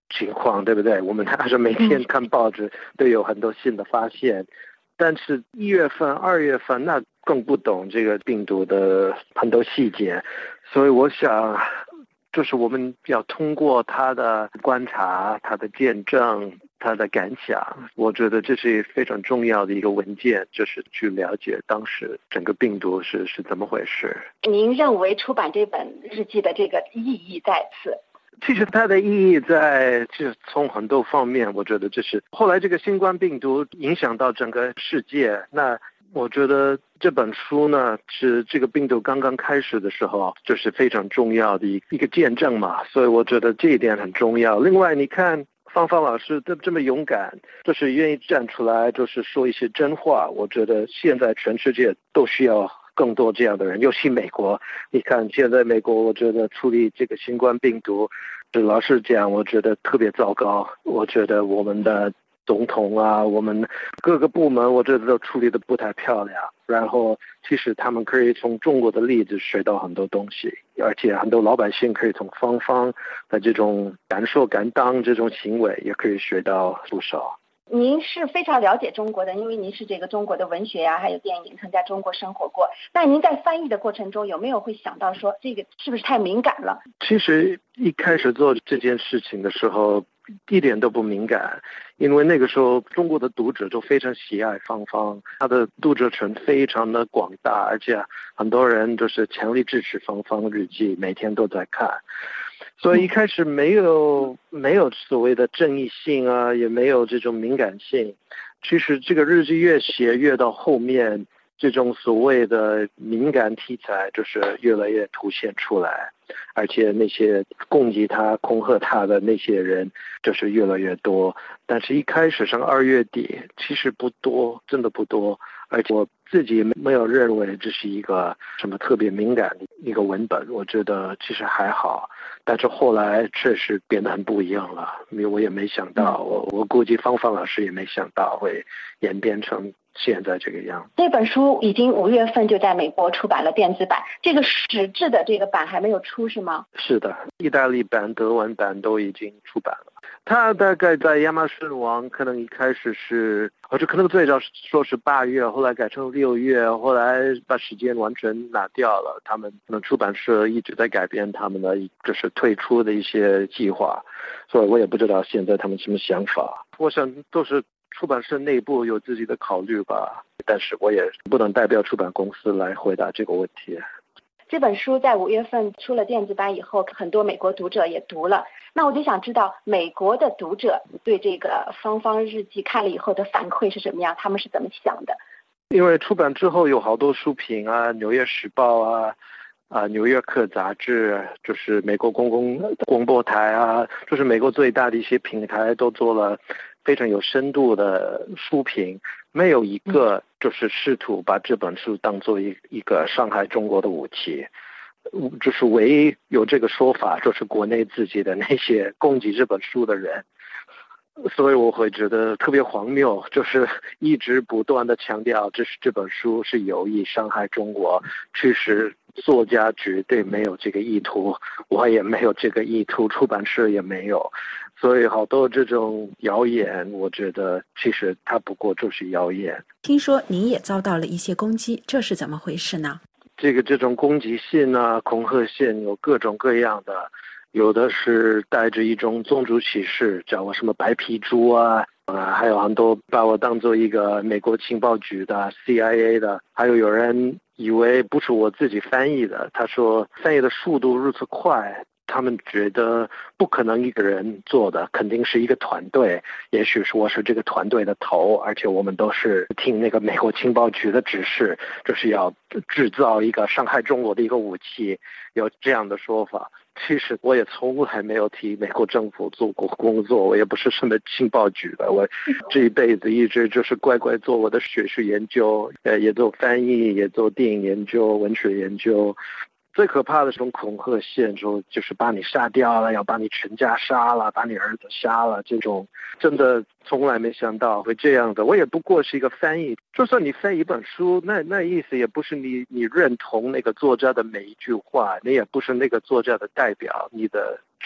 情况，对不对？我们还是每天看报纸都有很多新的发现，但是一月份、二月份那更不懂这个病毒的很多细节，所以我想，就是我们要通过他的观察、他的见证、他的感想，我觉得这是非常重要的一个文件，就是去了解当时整个病毒是是怎么回事。 您认为出版这本日记的这个意义在此？ 其实它的意义在，就是从很多方面，我觉得这是后来这个新冠病毒影响到整个世界。那我觉得这本书呢，是这个病毒刚刚开始的时候，就是非常重要的一个见证嘛。所以我觉得这一点很重要。另外，你看芳芳老师这这么勇敢，就是愿意站出来，就是说一些真话。我觉得现在全世界都需要更多这样的人，尤其美国。你看现在美国，我觉得处理这个新冠病毒，老实讲，我觉得特别糟糕。我觉得我们的总统啊，我们各个部门，我觉得都处理的不太漂亮。然后其实他们可以从中国的例子学到很多东西，而且很多老百姓可以从芳芳的这种敢说敢当这种行为也可以学到不少。 您是非常了解中国的，因为您是这个中国的文学呀、啊，还有电影，曾在中国生活过。那您在翻译的过程中，有没有会想到说这个是不是太敏感了？ 其实一开始做这件事情的时候，一点都不敏感，因为那个时候中国的读者就非常喜爱芳芳，他的读者群非常的广大，而且很多人就是强力支持芳芳日记，每天都在看。所以一开始没有没有所谓的正义性啊，也没有这种敏感性。其实这个日记越写越到后面，这种所谓的敏感题材就是越来越凸显出来，而且那些攻击他、恐吓他的那些人就是越来越多。但是一开始上二月底其实不多，真的不多，而且我自己没有认为这是一个什么特别敏感的一个文本，我觉得其实还好。但是后来确实变得很不一样了，因为我也没想到，我我估计芳芳老师也没想到会演变成现在这个样子。 这本书已经五月份就在美国出版了电子版，这个纸质的这个版还没有出是吗？ 是的，意大利版、德文版都已经出版了。它大概在亚马逊网可能一开始是，而且可能最早说是八月，后来改成六月，后来把时间完全拿掉了。他们可能出版社一直在改变他们的就是退出的一些计划，所以我也不知道现在他们什么想法。我想都是出版社内部有自己的考虑吧，但是我也不能代表出版公司来回答这个问题。 这本书在五月份出了电子版以后，很多美国读者也读了。那我就想知道美国的读者对这个芳芳日记看了以后的反馈是什么样，他们是怎么想的？ 因为出版之后有好多书评啊，纽约时报啊，啊，纽约客杂志，就是美国公共广播台啊，就是美国最大的一些平台都做了非常有深度的书评，没有一个就是试图把这本书当做一一个伤害中国的武器。就是唯一有这个说法，就是国内自己的那些攻击这本书的人，所以我会觉得特别荒谬，就是一直不断的强调这是这本书是有意伤害中国，其实作家绝对没有这个意图，我也没有这个意图，出版社也没有，所以好多这种谣言，我觉得其实它不过就是谣言。 听说您也遭到了一些攻击，这是怎么回事呢？ 这个这种攻击信啊、恐吓信有各种各样的，有的是带着一种种族歧视，叫我什么白皮猪啊，啊，还有很多把我当做一个美国情报局的 C I A 的，还有有人以为不是我自己翻译的，他说翻译的速度如此快，他们觉得不可能一个人做的，肯定是一个团队，也许是我是这个团队的头，而且我们都是听那个美国情报局的指示，就是要制造一个伤害中国的一个武器，有这样的说法。其实我也从来没有替美国政府做过工作，我也不是什么情报局的，我这一辈子一直就是乖乖做我的学术研究，呃，也做翻译，也做电影研究、文学研究。最可怕的这种恐吓信，说就是把你杀掉了，要把你全家杀了，把你儿子杀了，这种真的从来没想到会这样的。我也不过是一个翻译，就算你翻译一本书，那那意思也不是你你认同那个作家的每一句话，你也不是那个作家的代表，你的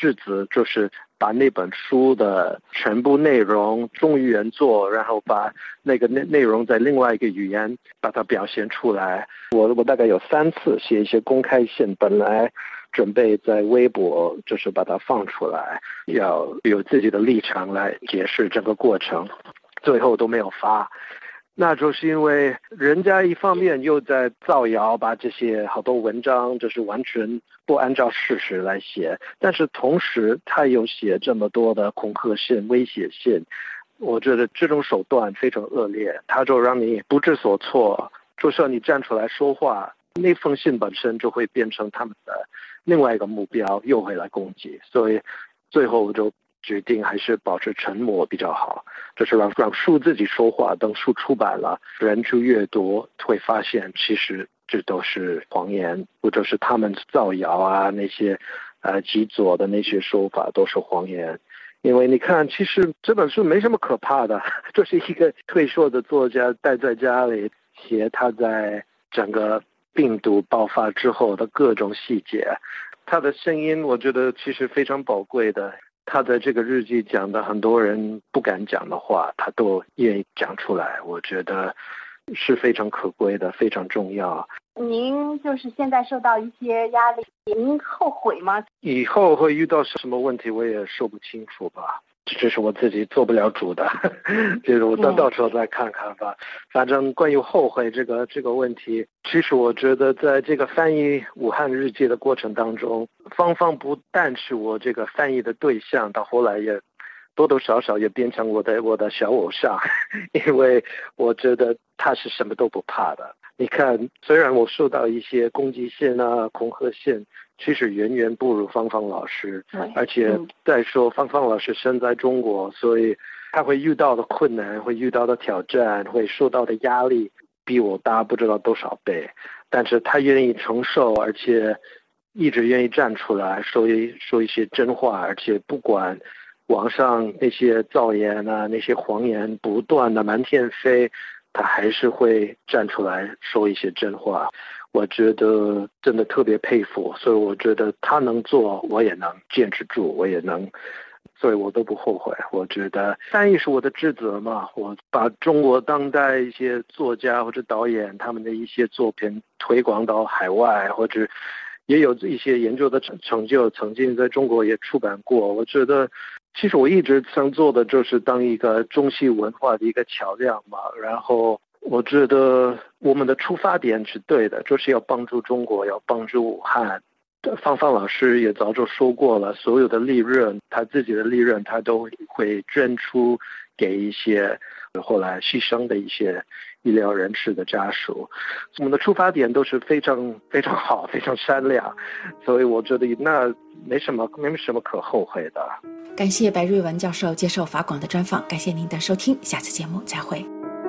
质子就是把那本书的全部内容中语言做，然后把那个内内容在另外一个语言把它表现出来。我我大概有三次写一些公开信，本来准备在微博就是把它放出来，要有自己的立场来解释整个过程，最后都没有发。那就是因为人家一方面又在造谣，把这些好多文章就是完全不按照事实来写，但是同时他又写这么多的恐吓信、威胁信，我觉得这种手段非常恶劣，他就让你不知所措，就算你站出来说话，那封信本身就会变成他们的另外一个目标，又会来攻击，所以最后我就决定还是保持沉默比较好，就是让让书自己说话，等书出版了，人去阅读会发现其实这都是谎言，或者是他们造谣啊，那些呃极左的那些说法都是谎言。因为你看，其实这本书没什么可怕的，就是一个退休的作家待在家里写他在整个病毒爆发之后的各种细节，他的声音我觉得其实非常宝贵的。他在这个日记讲的很多人不敢讲的话，他都愿意讲出来，我觉得是非常可贵的，非常重要。 您就是现在受到一些压力，您后悔吗？ 以后会遇到什么问题我也说不清楚吧，这是我自己做不了主的，就是我到到时候再看看吧。反正关于后悔这个这个问题，其实我觉得在这个翻译武汉日记的过程当中，芳芳不但是我这个翻译的对象，到后来也多多少少也变成我的我的小偶像，因为我觉得他是什么都不怕的。你看，虽然我受到一些攻击信啊、恐吓信，其实远远不如芳芳老师。而且再说芳芳老师身在中国，所以他会遇到的困难、会遇到的挑战、会受到的压力，比我大不知道多少倍。但是他愿意承受，而且一直愿意站出来说一说一些真话，而且不管网上那些造言啊、那些谎言不断的满天飞，他还是会站出来说一些真话。我觉得真的特别佩服，所以我觉得他能做，我也能坚持住，我也能，所以我都不后悔。我觉得翻译是我的职责嘛，我把中国当代一些作家或者导演他们的一些作品推广到海外，或者也有一些研究的成就，曾经在中国也出版过。我觉得其实我一直想做的就是当一个中西文化的一个桥梁嘛，然后我觉得我们的出发点是对的，就是要帮助中国，要帮助武汉。芳芳老师也早就说过了，所有的利润，他自己的利润他都会捐出给一些后来牺牲的一些医疗人士的家属。我们的出发点都是非常非常好，非常善良，所以我觉得那没什么没什么可后悔的。 感谢白瑞文教授接受法广的专访，感谢您的收听，下次节目再会。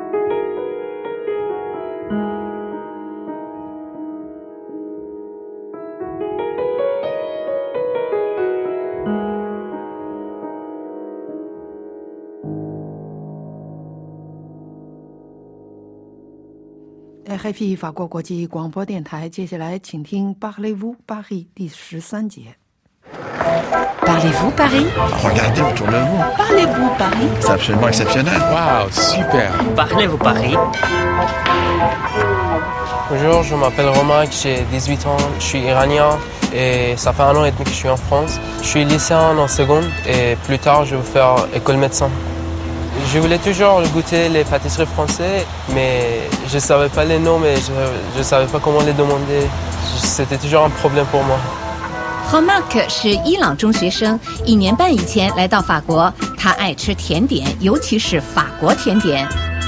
F I 法国国际广播电台，接下来请听 Parlez-vous Paris 第十三节。 Parlez-vous Paris? Regardez autour de vous. Parlez-vous Paris? C'est absolument exceptionnel. Waouh, super. Parlez-vous Paris? Bonjour, je m'appelle Romain, j'ai dix-huit ans, je suis iranien et ça fait un an et demi que je suis en France. Je suis lycéen en seconde et plus tard je vais faire école médecin. Je voulais toujours goûter les pâtisseries françaises, mais je ne savais pas les noms, mais je ne savais pas comment les demander. C'était toujours un problème pour moi. Romain 是伊朗中学生，一年半以前来到法国，他爱吃甜点，尤其是法国甜点。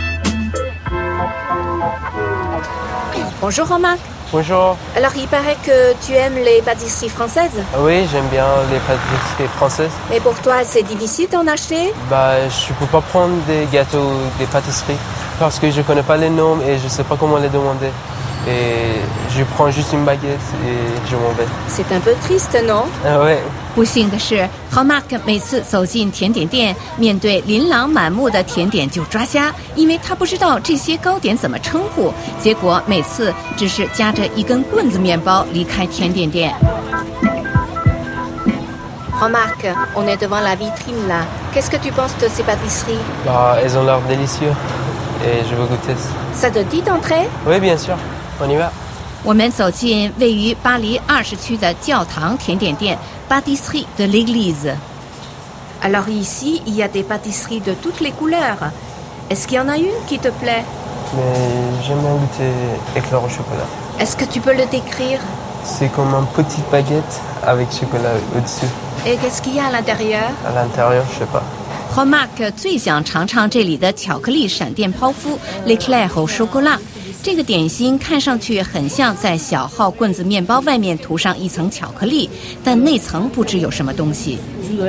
Bonjour Romain. Bonjour. Alors il paraît que tu aimes les pâtisseries françaises? Oui, j'aime bien les pâtisseries françaises. Mais pour toi, c'est difficile d'en acheter? Bah, je ne peux pas prendre des gâteaux, des pâtisseries, parce que je ne connais pas les noms et je ne sais pas comment les demander. Et je prends juste une baguette et je m'en vais. C'est un peu triste, non? Ah ouais. 不幸的是 Romain 每次走进甜点店，面对琳琅满目的甜点就抓瞎，因为他不知道这些糕点怎么称呼，结果每次只是夹着一根棍子面包离开甜点店。 Remarque, on est devant la vitrine là. Qu'est-ce que tu penses de ces pâtisseries? Bah, elles ont l'air délicieuses et je veux goûter. Ça te dit d'entrer? Oui, bien sûr. On y va. 我们走进位于巴黎二十区的教堂甜点店 Pâtisserie de l'Église. Alors ici, il y a des pâtisseries de toutes les couleurs. Est-ce qu'il y en a une qui te plaît? Mais j'aime bien goûter éclair au chocolat. Est-ce que tu peux le décrire? C'est comme une petite baguette avec chocolat au-dessus. Et qu'est-ce qu'il y a à l'intérieur? À l'intérieur, je sais pas. Remarque 最想尝尝这里的巧克力闪电泡芙 l'éclair au chocolat。这个点心看上去很像在小号棍子面包外面涂上一层巧克力，但内层不知有什么东西。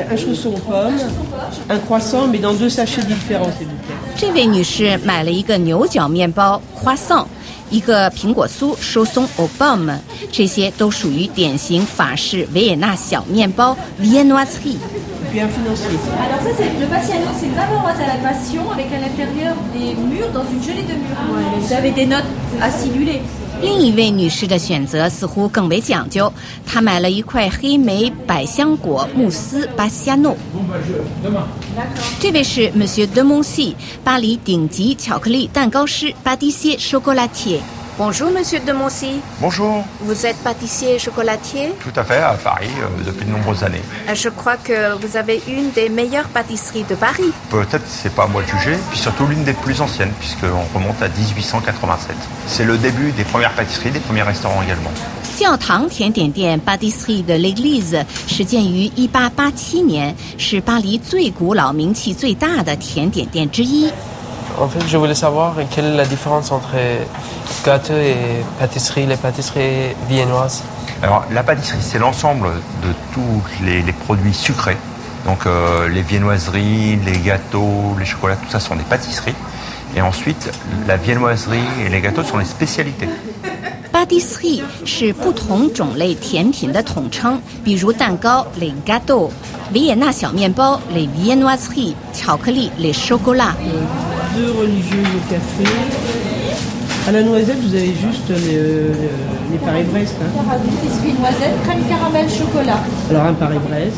这位女士买了一个牛角面包 croissant， 一个苹果酥 chausson aux pommes， 这些都属于典型法式维也纳小面包 viennoiserie。 Alors ça, c'est le Passiano, c'est une bavaroise à la passion avec à l'intérieur des mûres dans une gelée de mûres. Vous avez des notes acidulées. 另一位女士的选择似乎更为讲究，她买了一块黑莓百香果慕斯 Passiano。这位是 Monsieur de Moncy， 巴黎顶级巧克力蛋糕师 pâtissier chocolatier。Bonjour Monsieur de Moncy. Bonjour. Vous êtes pâtissier chocolatier? Tout à fait, à Paris euh, depuis de nombreuses années. Je crois que vous avez une des meilleures pâtisseries de Paris. Peut-être, c'est pas à moi de juger, puis surtout l'une des plus anciennes, puisqu'on remonte à dix-huit cent quatre-vingt-sept. C'est le début des premières pâtisseries, des premiers restaurants également. 教堂甜点店 Pâtisserie de l'Église 始建于一八八七年，是巴黎最古老、名气最大的甜点店之一。 En fait, je voulais savoir quelle est la différence entre gâteau et pâtisserie, les pâtisseries viennoises. Alors, la pâtisserie, c'est l'ensemble de tous les, les produits sucrés. Donc, euh, les viennoiseries, les gâteaux, les chocolats, tout ça sont des pâtisseries. Et ensuite, la viennoiserie et les gâteaux sont les spécialités. Pâtisserie 是不同种类甜品的统称，比如蛋糕 les gâteaux， 维也纳小面包 les viennoiseries， 巧克力 les chocolats。 Deux religieuses au café. À la noisette, vous avez juste les, les Paris-Brest. Hein. Biscuit noisette, crème caramel chocolat. Alors un Paris-Brest.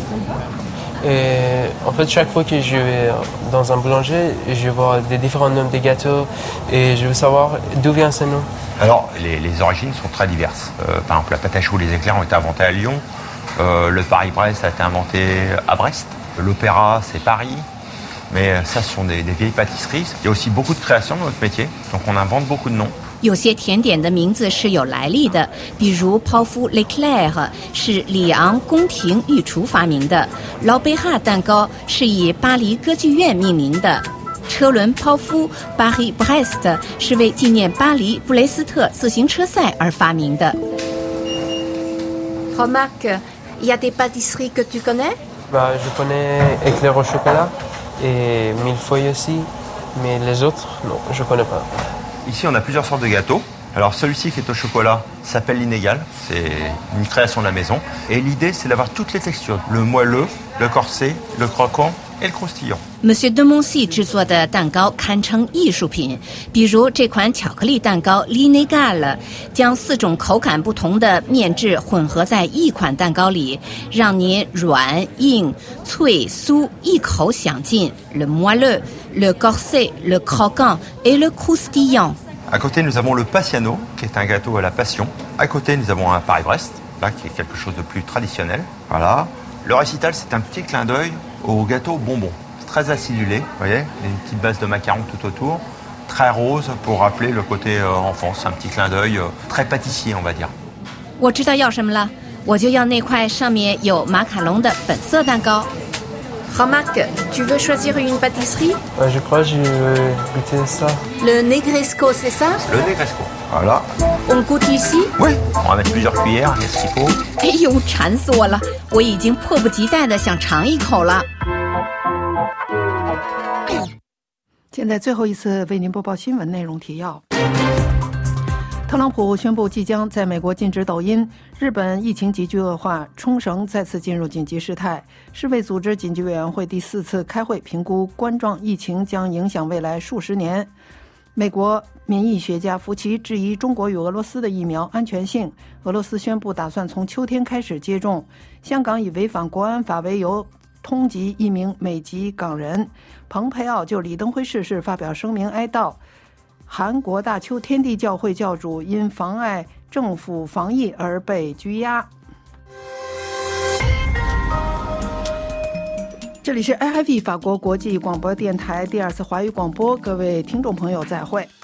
Et en fait, chaque fois que je vais dans un boulanger, je vois des différents noms des gâteaux et je veux savoir d'où vient ce nom. Alors, les, les origines sont très diverses. Euh, par exemple, la pâte à choux, les éclairs ont été inventés à Lyon. Euh, le Paris-Brest a été inventé à Brest. L'opéra, c'est Paris. Mais ça, ce sont des, des vieilles pâtisseries. Il y a aussi beaucoup de création dans notre métier, donc on invente beaucoup de noms. 有些甜点的名字是有来历的，比如泡芙 l'éclair 是里昂宫廷御厨发明的，劳贝哈蛋糕是以巴黎歌剧院命名的，车轮泡芙 Paris-Brest 是为纪念巴黎布雷斯特自行车赛而发明的。 Remarque, il y a des pâtisseries que tu connais? Bah, je connais éclair au chocolat et millefeuille aussi, mais les autres, non, je connais pas. Ici, on a plusieurs sortes de gâteaux. Alors, celui-ci qui est au chocolat s'appelle l'inégal. C'est une création de la maison. Et l'idée, c'est d'avoir toutes les textures. Le moelleux, le corsé, le croquant et le croustillant. Monsieur de Moncy 制作的蛋糕堪称艺术品，比如这款巧克力蛋糕 l'inégal 将四种口感不同的面质混合在一款蛋糕里，让您软、硬、脆、酥一口享尽。Le moelleux, le corsé, le croquant et le croustillant. À côté, nous avons le Passiano, qui est un gâteau à la passion. À côté, nous avons un Paris-Brest, là, qui est quelque chose de plus traditionnel. Voilà. Le récital, c'est un petit clin d'œil au gâteau bonbon. Très acidulé, vous voyez, une petite base de macarons tout autour, très rose pour rappeler le côté euh, enfance, un petit clin d'œil euh, très pâtissier, on va dire. 我知道要什么了，我就要那块上面有马卡龙的粉色蛋糕。 Remarque, tu veux choisir une pâtisserie? Ouais, je crois que je vais goûter ça. Le negresco, c'est ça? Le negresco, voilà. On goûte ici? Oui, on va mettre plusieurs cuillères, il y a ce qu'il faut. 哎呦，馋死我了！我已经迫不及待地想尝一口了。 现在最后一次为您播报新闻内容提要。特朗普宣布即将在美国禁止抖音。日本疫情急剧恶化，冲绳再次进入紧急事态。世卫组织紧急委员会第四次开会评估冠状疫情将影响未来数十年。 美国民意学家福奇质疑中国与俄罗斯的疫苗安全性，俄罗斯宣布打算从秋天开始接种。香港以违反国安法为由通缉一名美籍港人。蓬佩奥就李登辉逝世发表声明哀悼。韩国大邱天地教会教主因妨碍政府防疫而被拘押。这里是 I F E 法国国际广播电台第二次华语广播，各位听众朋友再会。